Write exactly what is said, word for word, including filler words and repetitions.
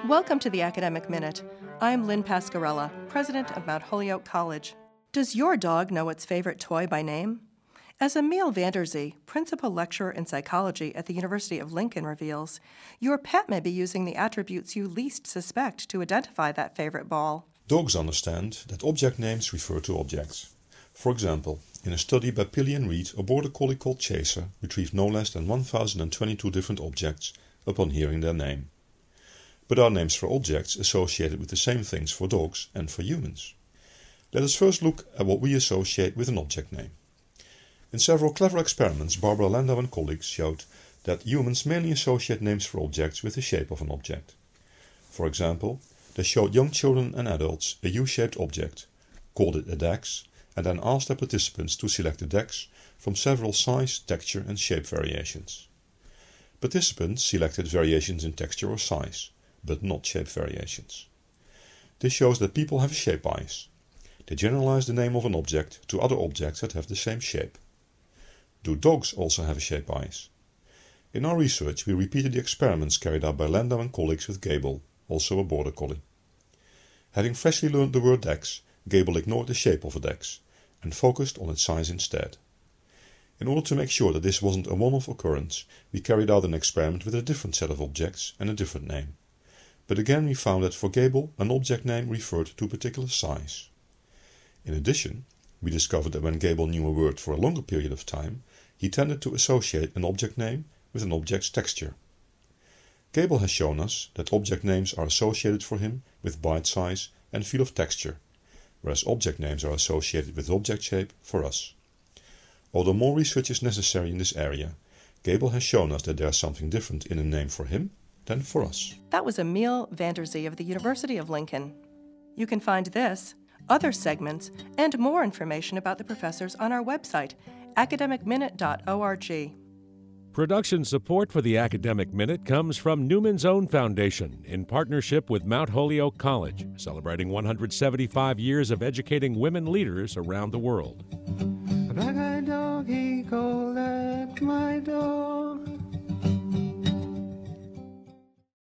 Welcome to the Academic Minute. I'm Lynn Pascarella, president of Mount Holyoke College. Does your dog know its favorite toy by name? As Emil Vanderzee, principal lecturer in psychology at the University of Lincoln, reveals, your pet may be using the attributes you least suspect to identify that favorite ball. Dogs understand that object names refer to objects. For example, in a study by Pilley and Reed, a border collie called Chaser retrieved no less than one thousand twenty-two different objects upon hearing their name. But are names for objects associated with the same things for dogs and for humans? Let us first look at what we associate with an object name. In several clever experiments, Barbara Landau and colleagues showed that humans mainly associate names for objects with the shape of an object. For example, they showed young children and adults a U-shaped object, called it a DEX, and then asked their participants to select a DEX from several size, texture and shape variations. Participants selected variations in texture or size, but not shape variations. This shows that people have a shape bias. They generalize the name of an object to other objects that have the same shape. Do dogs also have a shape bias? In our research, we repeated the experiments carried out by Landau and colleagues with Gable, also a border collie. Having freshly learned the word DEX, Gable ignored the shape of a DEX and focused on its size instead. In order to make sure that this wasn't a one-off occurrence, we carried out an experiment with a different set of objects and a different name. But again we found that for Gable, an object name referred to a particular size. In addition, we discovered that when Gable knew a word for a longer period of time, he tended to associate an object name with an object's texture. Gable has shown us that object names are associated for him with bite size and feel of texture, whereas object names are associated with object shape for us. Although more research is necessary in this area, Gable has shown us that there is something different in a name for him than for us. That was Emil Vanderzee of the University of Lincoln. You can find this, other segments, and more information about the professors on our website, academic minute dot org. Production support for the Academic Minute comes from Newman's Own Foundation in partnership with Mount Holyoke College, celebrating one hundred seventy-five years of educating women leaders around the world. A black-eyed dog, he called at my door.